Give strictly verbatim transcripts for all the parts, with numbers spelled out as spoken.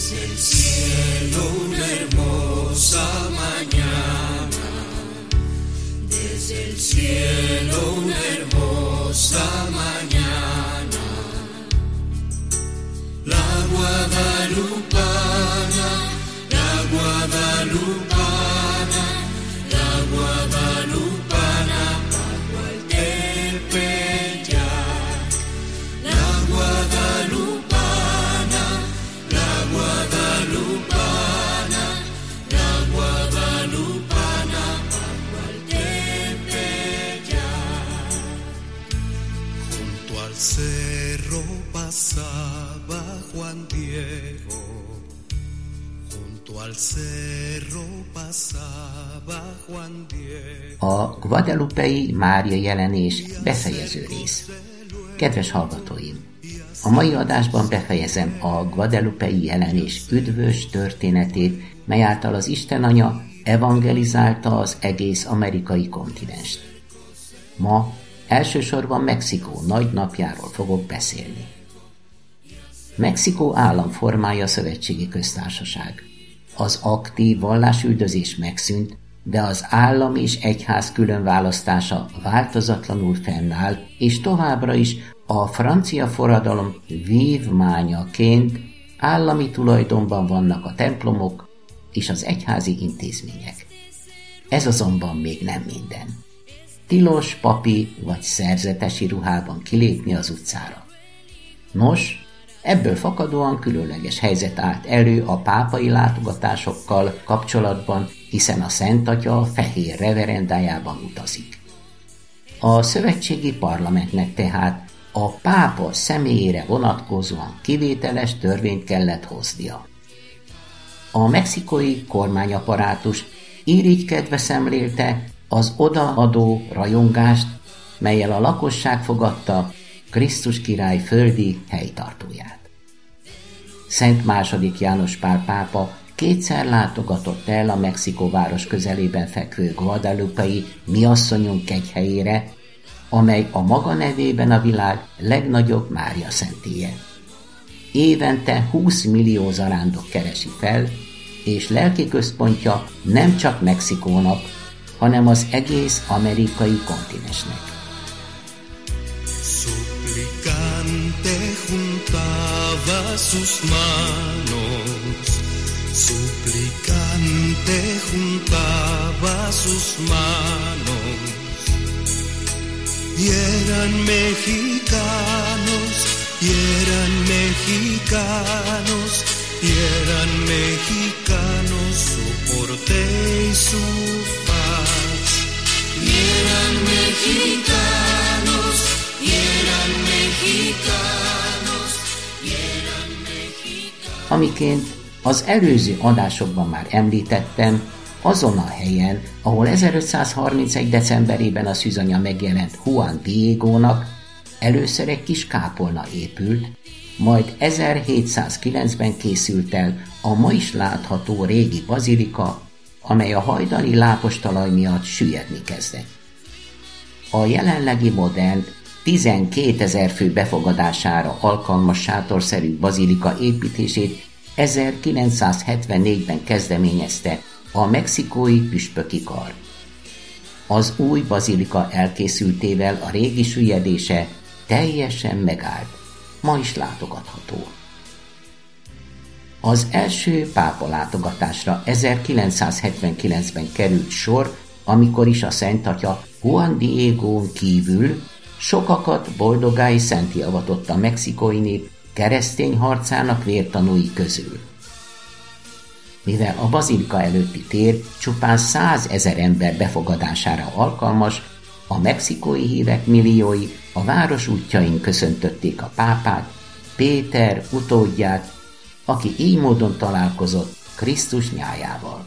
el cielo una hermosa mañana, desde el cielo una hermosa mañana, la guadalupana, la guadalupana, la guadalupana bajo el Tepeyac, la guadalupana, la guadalupana, la guadalupana bajo el Tepeyac. Junto al cerro pasaba Juan Diego, junto al cerro pasaba Juan Diego. A guadalupei Mária jelenés befejező rész. Kedves hallgatóim! A mai adásban befejezem a guadalupei jelenés üdvös történetét, mely által az Istenanya evangelizálta az egész amerikai kontinenst. Ma elsősorban Mexikó nagy napjáról fogok beszélni. Mexikó államformája a Szövetségi Köztársaság. Az aktív vallásüldözés megszűnt, de az állam és egyház különválasztása változatlanul fennáll, és továbbra is a francia forradalom vívmányaként állami tulajdonban vannak a templomok és az egyházi intézmények. Ez azonban még nem minden. Tilos papi vagy szerzetesi ruhában kilépni az utcára. Nos, ebből fakadóan különleges helyzet állt elő a pápai látogatásokkal kapcsolatban, hiszen a Szent Atya fehér reverendájában utazik. A szövetségi parlamentnek tehát a pápa személyére vonatkozóan kivételes törvényt kellett hoznia. A mexikói kormányaparátus irigykedve szemlélte az odaadó rajongást, mellyel a lakosság fogadta Krisztus király földi helytartóját. Szent második János Pál pápa kétszer látogatott el a Mexikó város közelében fekvő guadalupei Mi Asszonyunk kegyhelyére, amely a maga nevében a világ legnagyobb Mária szentélye. Évente húsz millió zarándok keresi fel, és lelki központja nem csak Mexikónak, hanem az egész amerikai kontinensnek. Suplicante juntaba sus manos, suplicante juntaba sus manos, y eran mexicanos, y eran mexicanos, y eran mexicanos su porte y su faz, y eran mexicanos, y eran mexicanos, y eran mexicanos. Amiként az előző adásokban már említettem, azon a helyen, ahol ezerötszázharmincegy. decemberében a szűzanya megjelent Juan Diegónak, először egy kis kápolna épült, majd ezerhétszázkilencben készült el a ma is látható régi bazilika, amely a hajdani lápostalaj miatt süllyedni kezdett. A jelenlegi modern, tizenkétezer fő befogadására alkalmas sátorszerű bazilika építését ezerkilencszázhetvennégyben kezdeményezte a mexikói püspöki kar. Az új bazilika elkészültével a régi süllyedése teljesen megállt, ma is látogatható. Az első pápa látogatásra ezerkilencszázhetvenkilencben került sor, amikor is a Szent Atya Juan Diegón kívül sokakat boldoggá és szentté avatott a mexikói nép keresztény harcának vértanúi közül. Mivel a bazilika előtti tér csupán százezer ember befogadására alkalmas, a mexikói hívek milliói a város útjain köszöntötték a pápát, Péter utódját, aki így módon találkozott Krisztus nyájával.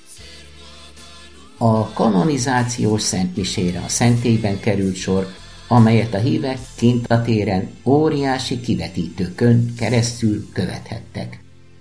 A kanonizációs szentmisére a szentélyben került sor, amelyet a hívek kint a téren óriási kivetítőkön keresztül követhettek.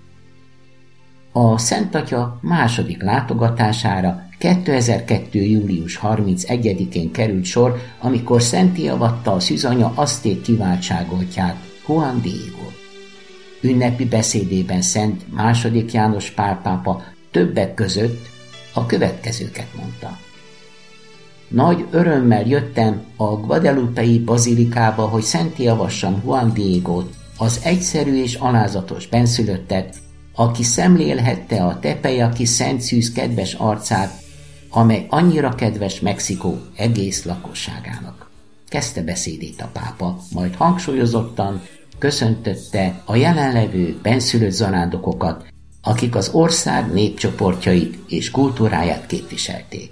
A Szent Atya második látogatására kétezer-kettő. július harmincegyedikén került sor, amikor szentté avatta a szűzanya azték kiváltságoltját, Juan Diegót. Ünnepi beszédében Szent második János Pál pápa többek között a következőket mondta. Nagy örömmel jöttem a Guadelupei bazilikába, hogy szenté javassam Juan Diegót, az egyszerű és alázatos benszülöttet, aki szemlélhette a Tepejaki Szent Szűz kedves arcát, amely annyira kedves Mexikó egész lakosságának. Kezdte beszédét a pápa, majd hangsúlyozottan köszöntötte a jelenlevő benszülött zarándokokat, akik az ország népcsoportjait és kultúráját képviselték.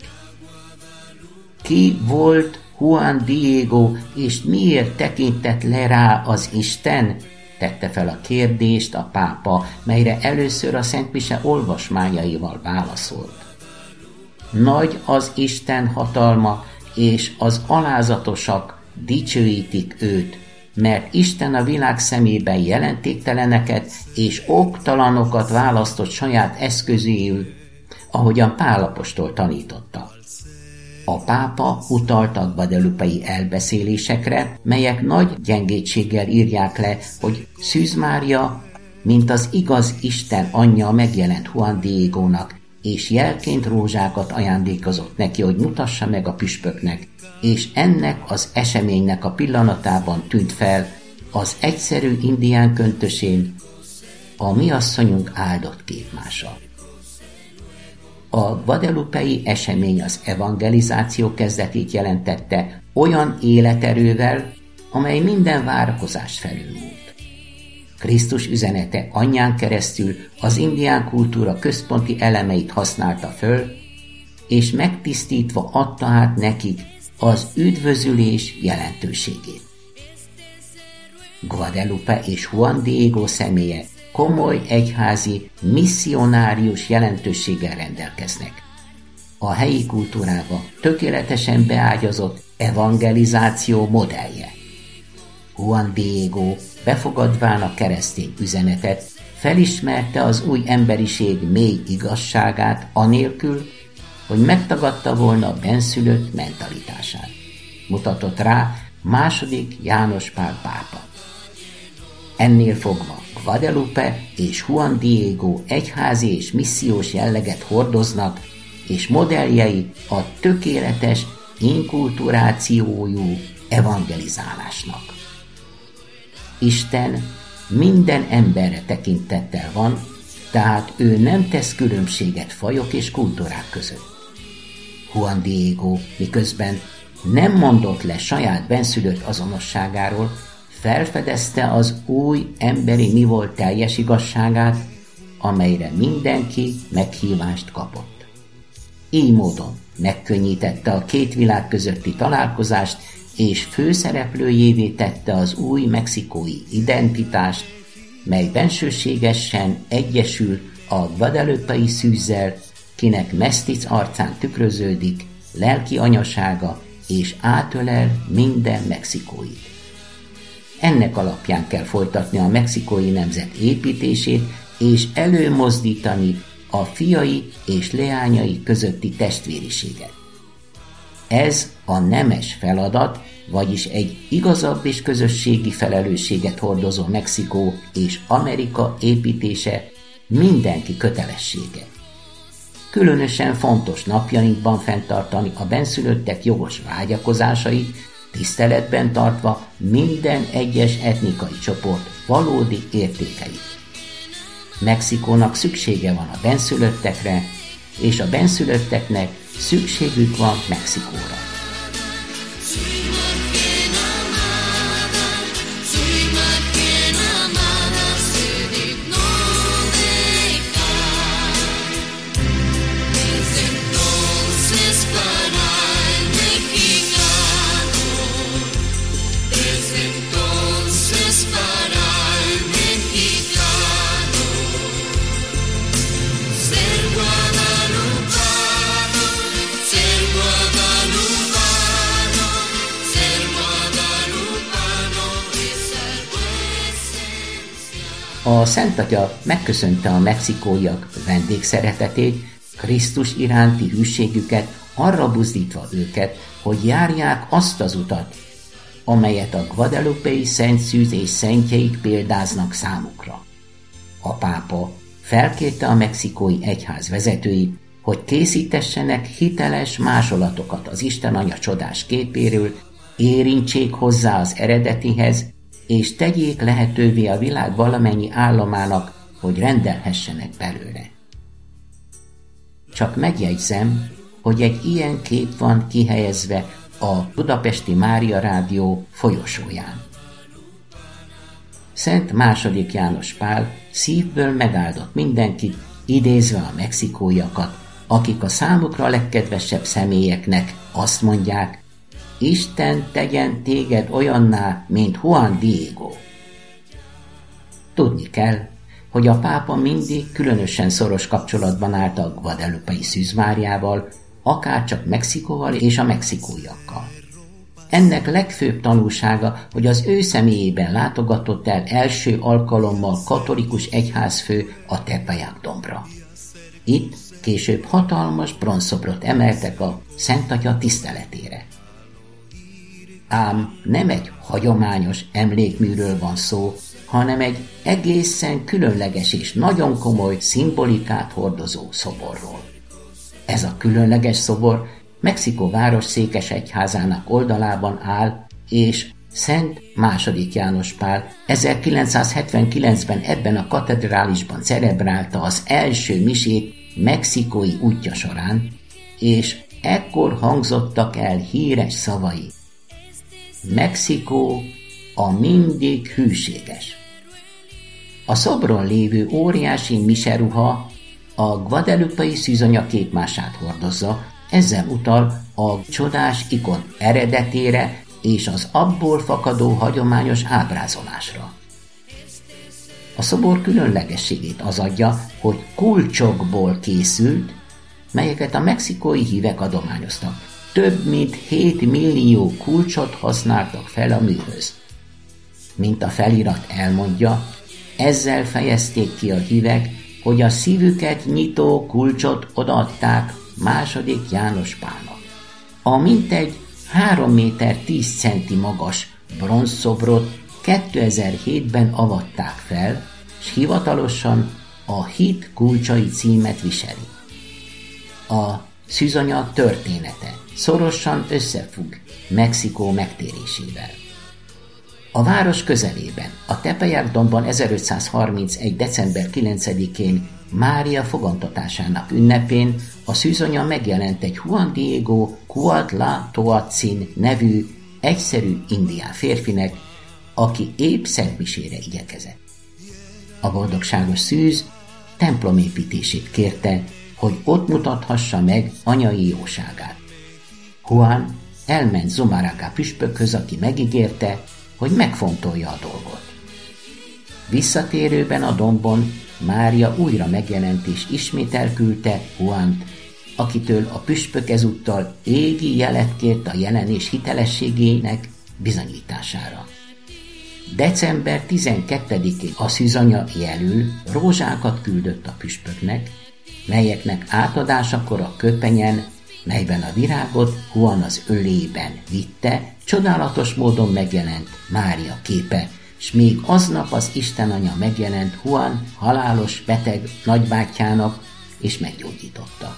Ki volt Juan Diego, és miért tekintett le rá az Isten? Tette fel a kérdést a pápa, melyre először a szentmise olvasmányaival válaszolt. Nagy az Isten hatalma, és az alázatosak dicsőítik őt, mert Isten a világ szemében jelentékteleneket és oktalanokat választott saját eszközéül, ahogyan Pál apostol tanította. A pápa utalt a guadelupei elbeszélésekre, melyek nagy gyengétséggel írják le, hogy Szűz Mária, mint az igaz Isten anyja megjelent Juan Diegónak, és jelként rózsákat ajándékozott neki, hogy mutassa meg a püspöknek, és ennek az eseménynek a pillanatában tűnt fel az egyszerű indián köntösén a mi asszonyunk áldott képmása. A guadelupei esemény az evangelizáció kezdetét jelentette olyan életerővel, amely minden várakozást felülmúlt. Krisztus üzenete anyján keresztül az indián kultúra központi elemeit használta föl, és megtisztítva adta át nekik az üdvözülés jelentőségét. Guadalupe és Juan Diego személye komoly egyházi, misszionárius jelentőséggel rendelkeznek. A helyi kultúrába tökéletesen beágyazott evangelizáció modellje. Juan Diego befogadván a keresztény üzenetet, felismerte az új emberiség mély igazságát anélkül, hogy megtagadta volna a benszülött mentalitását. Mutatott rá második János Pál pápa. Ennél fogva Guadalupe és Juan Diego egyházi és missziós jelleget hordoznak, és modelljei a tökéletes inkulturációjú evangelizálásnak. Isten minden emberre tekintettel van, tehát ő nem tesz különbséget fajok és kultúrák között. Juan Diego miközben nem mondott le saját benszülött azonosságáról, felfedezte az új emberi mi volt teljes igazságát, amelyre mindenki meghívást kapott. Így módon megkönnyítette a két világ közötti találkozást, és főszereplőjévé tette az új mexikói identitást, mely bensőségesen egyesül a guadalupei szűzzel, kinek mesztic arcán tükröződik lelki anyasága, és átölel minden mexikóit. Ennek alapján kell folytatni a mexikói nemzet építését, és előmozdítani a fiai és leányai közötti testvériséget. Ez a nemes feladat, vagyis egy igazabb és közösségi felelősséget hordozó Mexikó és Amerika építése mindenki kötelessége. Különösen fontos napjainkban fenntartani a benszülöttek jogos vágyakozásait, tiszteletben tartva minden egyes etnikai csoport valódi értékeit. Mexikónak szüksége van a benszülöttekre, és a benszülötteknek szükségük van Mexikóra. A Szent Atya megköszönte a mexikóiak vendégszeretetét, Krisztus iránti hűségüket, arra buzdítva őket, hogy járják azt az utat, amelyet a guadalupei Szent Szűz és szentjeik példáznak számukra. a pápa felkérte a mexikói egyház vezetőit, hogy készítessenek hiteles másolatokat az Isten Anya csodás képéről, érintsék hozzá az eredetihez, és tegyék lehetővé a világ valamennyi államának, hogy rendelhessenek belőle. Csak megjegyzem, hogy egy ilyen kép van kihelyezve a Budapesti Mária Rádió folyosóján. Szent második János Pál szívből megáldott mindenkit, idézve a mexikóiakat, akik a számukra legkedvesebb személyeknek azt mondják: Isten tegyen téged olyanná, mint Juan Diego. Tudni kell, hogy a pápa mindig különösen szoros kapcsolatban állt a guadelupei Szűz Máriával, akárcsak Mexikóval és a mexikóiakkal. Ennek legfőbb tanulsága, hogy az ő személyében látogatott el első alkalommal katolikus egyházfő a Tepeyac dombra. Itt később hatalmas bronzszobrot emeltek a Szent Atya tiszteletére. Ám nem egy hagyományos emlékműről van szó, hanem egy egészen különleges és nagyon komoly szimbolikát hordozó szoborról. Ez a különleges szobor Mexikó város székesegyházának oldalában áll, és Szent második János Pál ezerkilencszázhetvenkilencben ebben a katedrálisban celebrálta az első misét mexikói útja során, és ekkor hangzottak el híres szavai: Mexikó a mindig hűséges. A szobron lévő óriási miseruha a guadelupei szűzanya képmását hordozza, ezzel utal a csodás ikon eredetére és az abból fakadó hagyományos ábrázolásra. A szobor különlegességét az adja, hogy kulcsokból készült, melyeket a mexikói hívek adományoztak. Több mint hét millió kulcsot használtak fel a műhöz. Mint a felirat elmondja, ezzel fejezték ki a hívek, hogy a szívüket nyitó kulcsot odaadták második János Pálnak. A mintegy három méter tíz centi magas bronzszobrot kétezer-hétben avatták fel, s hivatalosan a hit kulcsai címet viseli. A szűzanya története szorosan összefügg Mexikó megtérésével. A város közelében, a Tepeyac dombon ezerötszázharmincegy. december kilencedikén Mária fogantatásának ünnepén a szűzanya megjelent egy Juan Diego Cuautlatóatzin nevű egyszerű indián férfinek, aki épp szentmisére igyekezett. A boldogságos szűz templomépítését kérte, hogy ott mutathassa meg anyai jóságát. Juan elment Zumarraga püspökhöz, aki megígérte, hogy megfontolja a dolgot. Visszatérőben a dombon Mária újra megjelent és ismét elküldte Juant, akitől a püspök ezúttal égi jelet kért a jelenés hitelességének bizonyítására. december tizenkettedikén a szűzanya jelül rózsákat küldött a püspöknek, melyeknek átadásakor a köpenyen, melyben a virágot Juan az ölében vitte, csodálatos módon megjelent Mária képe, s még aznap az Isten Anya megjelent Juan halálos beteg nagybátyjának, és meggyógyította.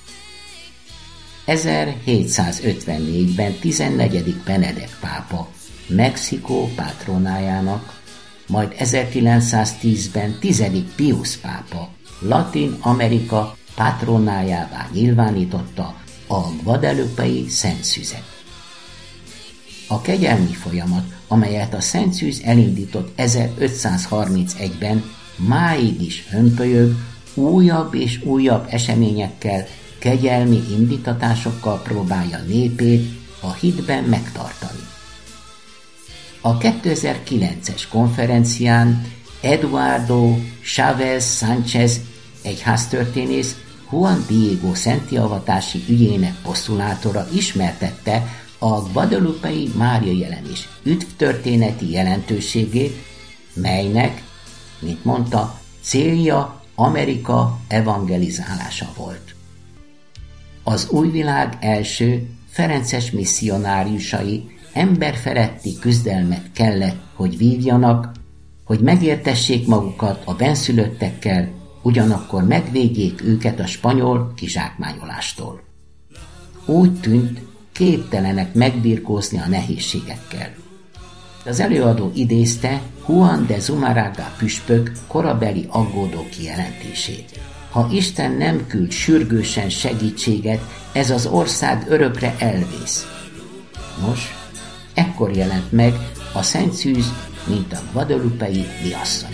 ezerhétszázötvennégyben tizennegyedik Benedek pápa Mexikó pátronájának, majd ezerkilencszáztízben tizedik Pius pápa Latin Amerika pátronájává nyilvánította a guadelupei Szent Szűzet. A kegyelmi folyamat, amelyet a Szent Szűz elindított ezerötszázharmincegyben, máig is hömpölyög, újabb és újabb eseményekkel, kegyelmi indítatásokkal próbálja népét a hitben megtartani. A kétezer-kilences konferencián Eduardo Chávez Sánchez egyháztörténész Juan Diego szenttiavatási ügyének posztulátora ismertette a guadelupei Mária jelenés üdvtörténeti jelentőségét, melynek, mint mondta, célja Amerika evangelizálása volt. Az újvilág első ferences misszionáriusai emberfeletti küzdelmet kellett, hogy vívjanak, hogy megértessék magukat a benszülöttekkel, ugyanakkor megvédjék őket a spanyol kizsákmányolástól. Úgy tűnt, képtelenek megbirkózni a nehézségekkel. Az előadó idézte Juan de Zumarraga püspök korabeli aggódó kijelentését. Ha Isten nem küld sürgősen segítséget, ez az ország örökre elvész. Nos, ekkor jelent meg a Szent Szűz, mint a guadalupei viasszonyok.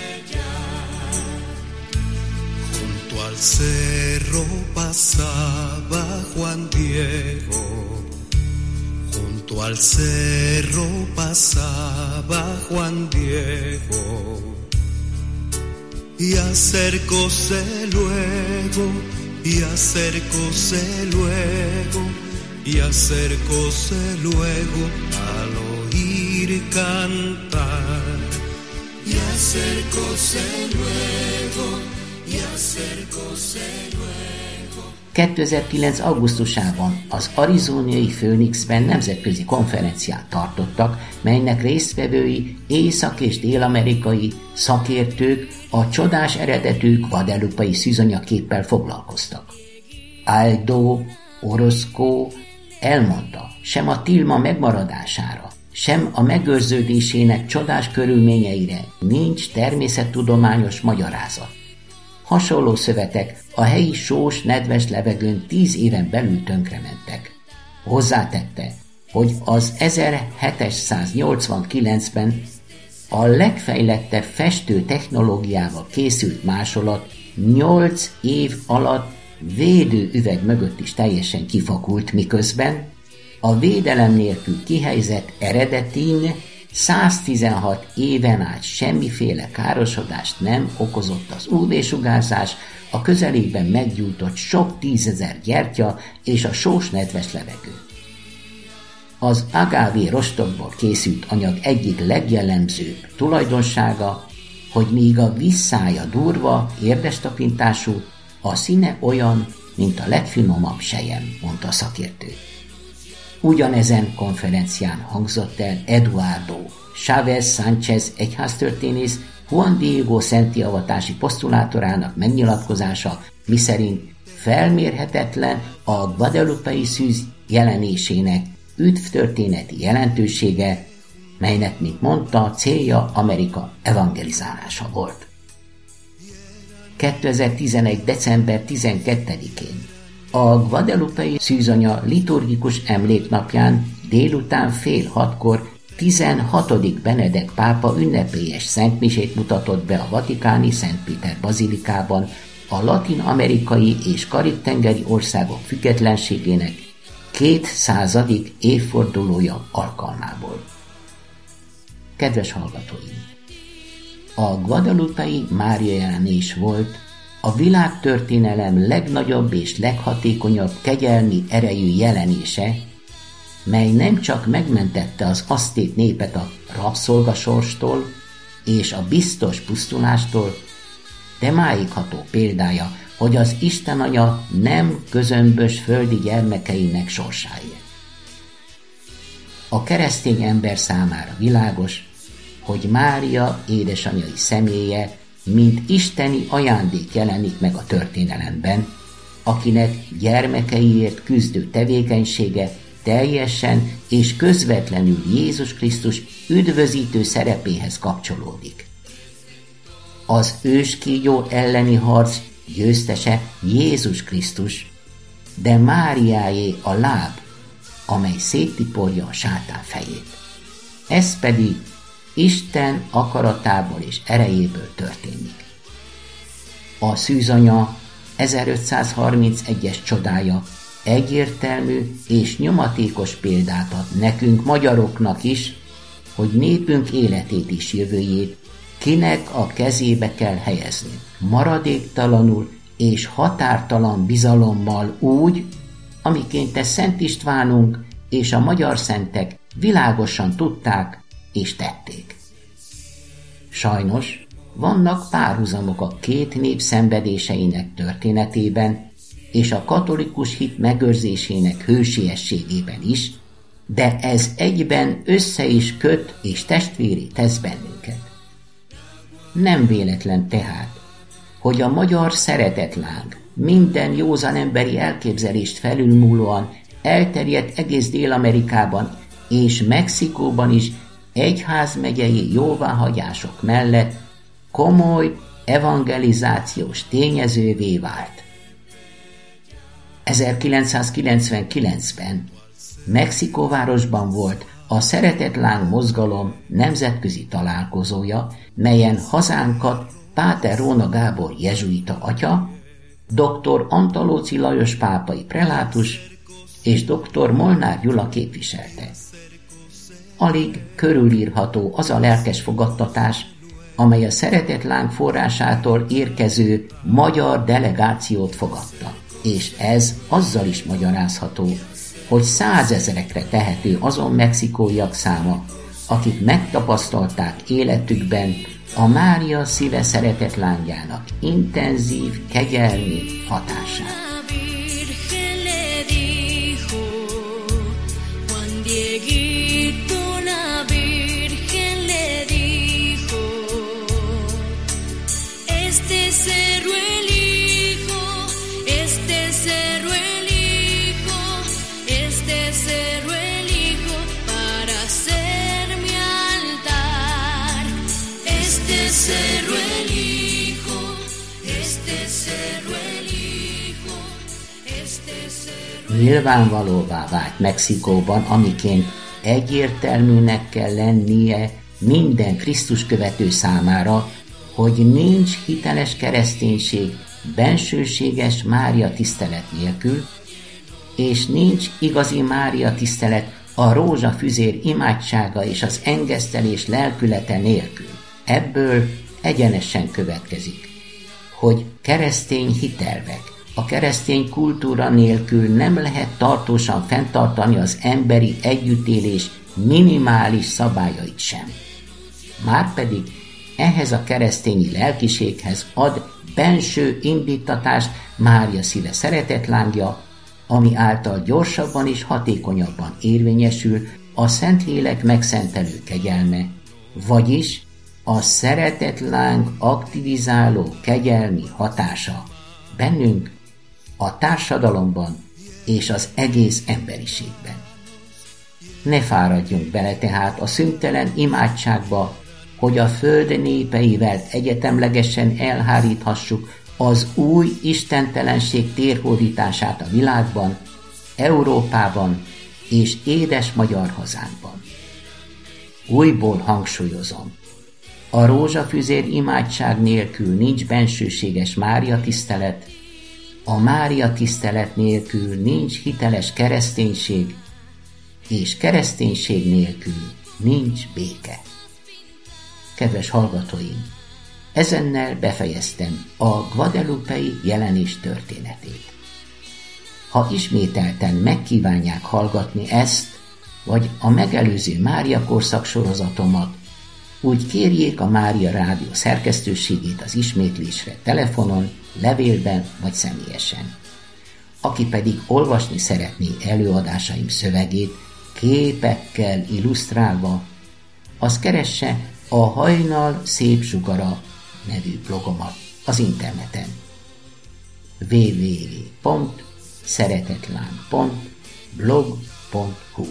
Junto al cerro pasaba Juan Diego, junto al cerro pasaba Juan Diego, y acercóse luego, y acercóse luego, y acercóse luego al oír cantar, y acercóse luego, y acercóse luego. kétezer-kilenc. augusztusában az arizonai Phoenixben nemzetközi konferenciát tartottak, melynek résztvevői észak- és dél-amerikai szakértők a csodás eredetű guadalupei szűzanyaképpel foglalkoztak. Aldo Orozco elmondta, sem a tilma megmaradására, sem a megőrződésének csodás körülményeire nincs természettudományos magyarázat. Hasonló szövetek a helyi sós, nedves levegőn tíz éven belül tönkrementek. Hozzátette, hogy az ezerhétszáznyolcvankilencben a legfejlettebb festő technológiával készült másolat nyolc év alatt védőüveg mögött is teljesen kifakult, miközben a védelem nélkül kihelyezett eredetin száztizenhat éven át semmiféle károsodást nem okozott az ú vé-sugárzás, a közelében meggyújtott sok tízezer gyertya és a sós nedves levegő. Az agávé rostokból készült anyag egyik legjellemzőbb tulajdonsága, hogy míg a vízszája durva, érdestapintású, a színe olyan, mint a legfinomabb selyem, mondta a szakértő. Ugyanezen konferencián hangzott el Eduardo Chávez Sánchez egyháztörténész Juan Diego szenttiavatási posztulátorának megnyilatkozása, miszerint felmérhetetlen a guadalupei szűz jelenésének üdvtörténeti jelentősége, melynek, mint mondta, célja Amerika evangelizálása volt. kétezer-tizenegy. december tizenkettedikén a guadalupei szűzanya liturgikus emléknapján délután fél hatkor tizenhatodik Benedek pápa ünnepélyes szentmisét mutatott be a vatikáni Szent Péter bazilikában a latin-amerikai és karib-tengeri országok függetlenségének kétszázadik évfordulója alkalmából. Kedves hallgatóim! A guadalupei Mária jelenés volt a világtörténelem legnagyobb és leghatékonyabb kegyelmi erejű jelenése, mely nem csak megmentette az azték népet a rabszolgasorstól és a biztos pusztulástól, de máigható példája, hogy az Istenanya nem közömbös földi gyermekeinek sorsáért. A keresztény ember számára világos, hogy Mária édesanyai személye mint isteni ajándék jelenik meg a történelemben, akinek gyermekeiért küzdő tevékenysége teljesen és közvetlenül Jézus Krisztus üdvözítő szerepéhez kapcsolódik. Az őskígyó elleni harc győztese Jézus Krisztus, de Máriáé a láb, amely széttiporja a sátán fejét. Ez pedig Isten akaratából és erejéből történik. A szűzanya ezerötszázharmincegyes csodája egyértelmű és nyomatékos példát ad nekünk, magyaroknak is, hogy népünk életét és jövőjét kinek a kezébe kell helyezni. Maradéktalanul és határtalan bizalommal úgy, amiként ezt Szent Istvánunk és a magyar szentek világosan tudták és tették. Sajnos vannak párhuzamok a két nép szenvedéseinek történetében és a katolikus hit megőrzésének hősiességében is, de ez egyben össze is köt és testvéré tesz bennünket. Nem véletlen tehát, hogy a magyar szeretetláng minden józan emberi elképzelést felülmúlóan elterjedt egész Dél-Amerikában és Mexikóban is egyházmegyei jóváhagyások mellett komoly evangelizációs tényezővé vált. ezerkilencszázkilencvenkilencben Mexikóvárosban volt a Szeretetláng mozgalom nemzetközi találkozója, melyen hazánkat Páter Róna Gábor jezsuita atya, doktor Antalóci Lajos pápai prelátus és doktor Molnár Gyula képviselte. Alig körülírható az a lelkes fogadtatás, amely a Szeretetláng forrásától érkező magyar delegációt fogadta. És ez azzal is magyarázható, hogy százezerekre tehető azon mexikóiak száma, akik megtapasztalták életükben a Mária szíve szeretetlángának intenzív, kegyelmi hatását. Nyilvánvalóvá vált Mexikóban, amiként egyértelműnek kell lennie minden Krisztus követő számára, hogy nincs hiteles kereszténység bensőséges Mária tisztelet nélkül, és nincs igazi Mária tisztelet a rózsafüzér imádsága és az engesztelés lelkülete nélkül. Ebből egyenesen következik, hogy keresztény hitelvek, a keresztény kultúra nélkül nem lehet tartósan fenntartani az emberi együttélés minimális szabályait sem. Márpedig ehhez a keresztényi lelkiséghez ad benső indítatást Mária szíve szeretetlángja, ami által gyorsabban és hatékonyabban érvényesül a Szentlélek megszentelő kegyelme, vagyis a szeretetláng aktivizáló kegyelmi hatása bennünk, a társadalomban és az egész emberiségben. Ne fáradjunk bele tehát a szüntelen imádságba, hogy a föld népeivel egyetemlegesen elháríthassuk az új istentelenség térhódítását a világban, Európában és édes magyar hazánkban. Újból hangsúlyozom, a rózsafüzér imádság nélkül nincs bensőséges Mária tisztelet, a Mária tisztelet nélkül nincs hiteles kereszténység, és kereszténység nélkül nincs béke. Kedves hallgatóim, ezennel befejeztem a guadelupei jelenés történetét. Ha ismételten megkívánják hallgatni ezt, vagy a megelőző Mária korszak sorozatomat, úgy kérjék a Mária Rádió szerkesztőségét az ismétlésre telefonon, levélben vagy személyesen. Aki pedig olvasni szeretné előadásaim szövegét képekkel illusztrálva, az keresse a Hajnal Szép Sugara nevű blogomat az interneten. double-u double-u double-u pont szeretetláng pont blog pont hu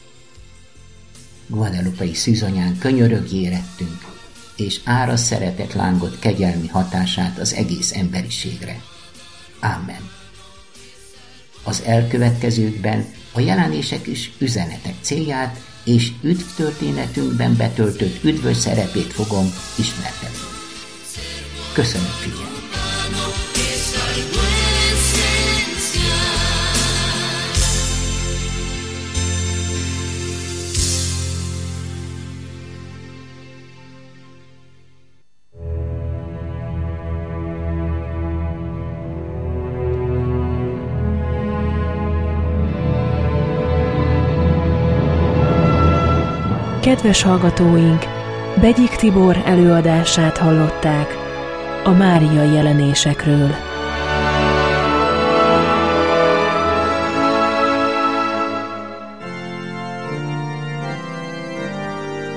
Guadelupei szűzanyán könyörögjé rettünk, és árasz szeretetlángot kegyelmi hatását az egész emberiségre. Ámen. Az elkövetkezőkben a jelenések is üzenetek célját és üdvtörténetünkben betöltött üdvös szerepét fogom ismertetni. Köszönöm figyelmet! Kedves hallgatóink, Begyik Tibor előadását hallották a Mária jelenésekről.